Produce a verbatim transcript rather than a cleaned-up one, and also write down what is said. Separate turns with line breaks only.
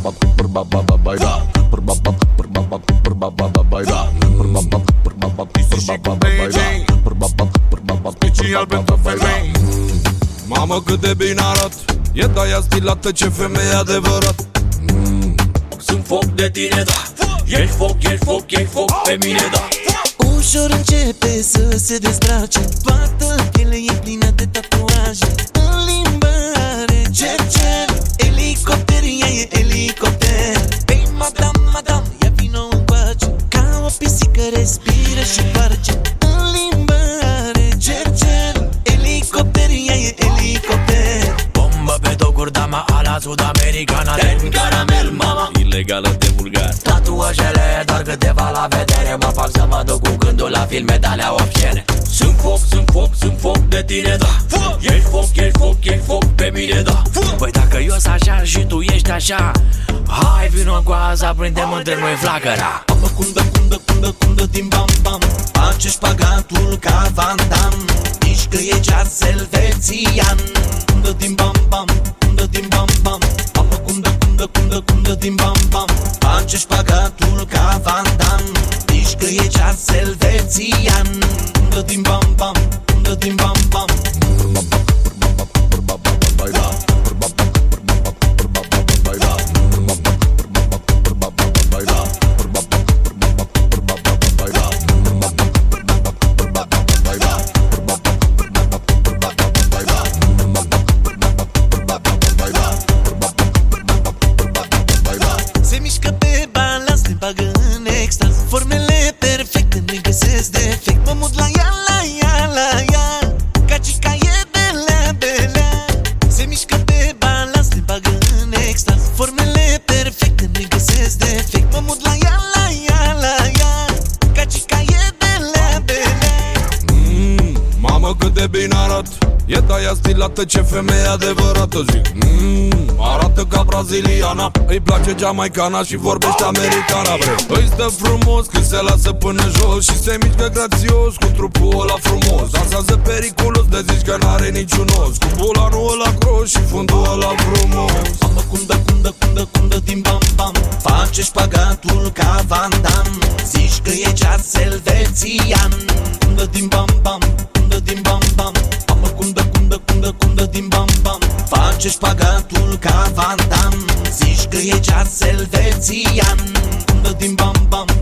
Special pentru femei. Mamă cât de bine arăt, e de-aia stilată, ce femeie adevărat.
Sunt foc de tine, da. Ești foc, ești foc, ești foc pe mine, da.
Ușor începe să se dezbrace, toată pielea e plină de tatuaje. În limbă are cer-cer, elicopter, ea e elicopter. Ei, madame, madame, ia vino încoace, ca o pisică respiră și farge. În limbă are cer-cer, elicopter, ea e elicopter.
Bombă pe tocuri, dama a la sud-americana. Ten caramel, mama,
ilegală de vulgar.
tatuajele, doar câteva la vedere. Mă fac să mă duc cu gândul la filme de-alea obscene. Sunt foc, sunt foc, sunt foc de tine, da. Ești foc, ești foc, ești foc pe mine, da. Păi dacă eu sunt așa și tu ești așa, hai vino cu aza, prindem între noi flacăra.
Mamă cum dă, cum dă, cum dă, cum dă din bam-bam, face șpagatul ca Van Damme. Nici că e ceas elvețian. Cum dă din bam-bam, cum dă din bam-bam. Mamă cum dă, cum dă, cum dă, cum dă din bam-bam, face șpagatul ca Van Damme. Nici că e ceas elvețian. Cum dă din bam-bam, cum dă din bam-bam. Formele perfecte nu-i găsesc defect. Mă mut la ea, la ea, la ea, ca cica e belea, belea. Se mișcă pe balans, ne bagă în extaz. Formele perfecte nu-i găsesc defect. Mă mut la ea, la ea, la ea, ca cica e belea, belea.
mm, Mamă cât de bine arăt, e de-aia stilată, ce femeie adevărată. Zic, mm, arată ca braziliana, îi place jamaicana și vorbește americana. Bre, îi stă frumos când se lasă până jos și se mișcă grațios cu trupul ăla frumos. Dansează periculos, de zici că n-are niciun os, cu bulanul ăla gros și fundul ăla frumos.
Mamă cum dă, cum dă, cum dă, cum dă din bam-bam, face șpagatul ca Van Damme. Zici că e ceas elvețian. Cum dă din bam-bam, cum dă din bam-bam. Mamă cum dă, cum dă, cum dă, cum dă din bam-bam, face șpagatul ca Van Damme. Zici că e ceas elvețian. Cum dă din bam-bam.